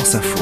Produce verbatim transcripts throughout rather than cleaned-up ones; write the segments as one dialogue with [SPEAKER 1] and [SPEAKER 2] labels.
[SPEAKER 1] France Info.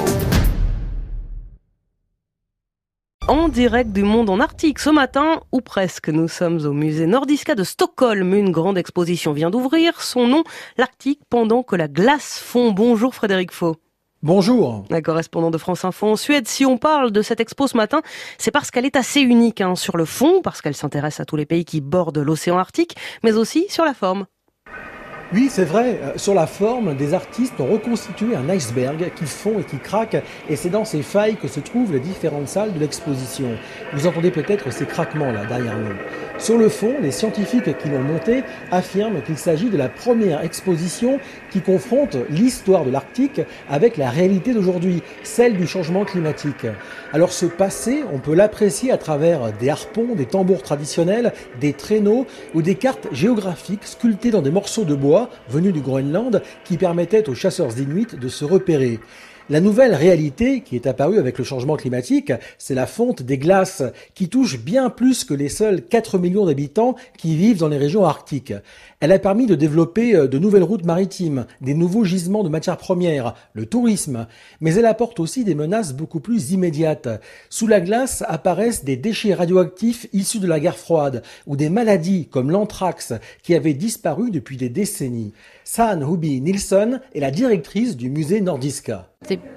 [SPEAKER 2] En direct du monde en Arctique ce matin, ou presque, nous sommes au musée Nordiska de Stockholm. Une grande exposition vient d'ouvrir. Son nom, l'Arctique pendant que la glace fond. Bonjour Frédéric Faux.
[SPEAKER 3] Bonjour.
[SPEAKER 2] Un correspondant de France Info en Suède. Si on parle de cette expo ce matin, c'est parce qu'elle est assez unique hein, sur le fond, parce qu'elle s'intéresse à tous les pays qui bordent l'océan Arctique, mais aussi sur la forme.
[SPEAKER 3] Oui, c'est vrai. Sur la forme, des artistes ont reconstitué un iceberg qui fond et qui craque, et c'est dans ces failles que se trouvent les différentes salles de l'exposition. Vous entendez peut-être ces craquements là derrière nous. Sur le fond, les scientifiques qui l'ont monté affirment qu'il s'agit de la première exposition qui confronte l'histoire de l'Arctique avec la réalité d'aujourd'hui, celle du changement climatique. Alors ce passé, on peut l'apprécier à travers des harpons, des tambours traditionnels, des traîneaux ou des cartes géographiques sculptées dans des morceaux de bois venus du Groenland qui permettaient aux chasseurs inuits de se repérer. La nouvelle réalité qui est apparue avec le changement climatique, c'est la fonte des glaces qui touche bien plus que les seuls quatre millions d'habitants qui vivent dans les régions arctiques. Elle a permis de développer de nouvelles routes maritimes, des nouveaux gisements de matières premières, le tourisme, mais elle apporte aussi des menaces beaucoup plus immédiates. Sous la glace apparaissent des déchets radioactifs issus de la guerre froide ou des maladies comme l'anthrax qui avaient disparu depuis des décennies. San Hubi Nilsson est la directrice du musée Nordiska.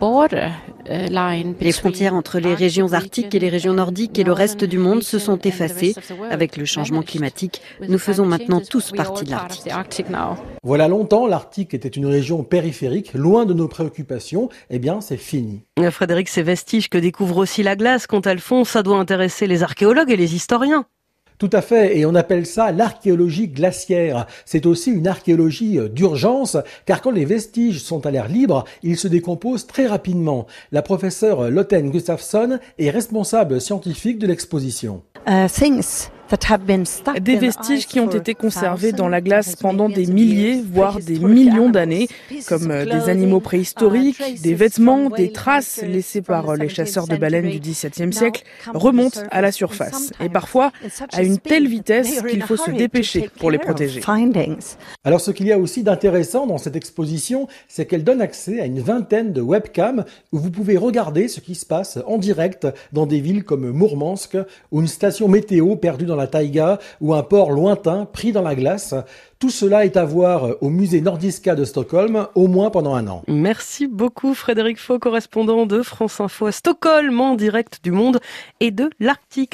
[SPEAKER 4] Les frontières entre les régions arctiques et les régions nordiques et le reste du monde se sont effacées. Avec le changement climatique, nous faisons maintenant tous partie de l'Arctique.
[SPEAKER 3] Voilà longtemps, l'Arctique était une région périphérique, loin de nos préoccupations. Eh bien, c'est fini.
[SPEAKER 2] Frédéric, ces vestiges que découvre aussi la glace quand elles fond, ça doit intéresser les archéologues et les historiens.
[SPEAKER 3] Tout à fait, et on appelle ça l'archéologie glaciaire. C'est aussi une archéologie d'urgence, car quand les vestiges sont à l'air libre, ils se décomposent très rapidement. La professeure Lotten Gustafsson est responsable scientifique de l'exposition.
[SPEAKER 5] Uh, things.
[SPEAKER 6] Des vestiges qui ont été conservés dans la glace pendant des milliers, voire des millions d'années, comme des animaux préhistoriques, des vêtements, des traces laissées par les chasseurs de baleines du dix-septième siècle, remontent à la surface, et parfois à une telle vitesse qu'il faut se dépêcher pour les protéger.
[SPEAKER 3] Alors ce qu'il y a aussi d'intéressant dans cette exposition, c'est qu'elle donne accès à une vingtaine de webcams où vous pouvez regarder ce qui se passe en direct dans des villes comme Mourmansk ou une station météo perdue dans la taïga ou un port lointain pris dans la glace. Tout cela est à voir au musée Nordiska de Stockholm, au moins pendant un an.
[SPEAKER 2] Merci beaucoup Frédéric Faux, correspondant de France Info à Stockholm, en direct du monde et de l'Arctique.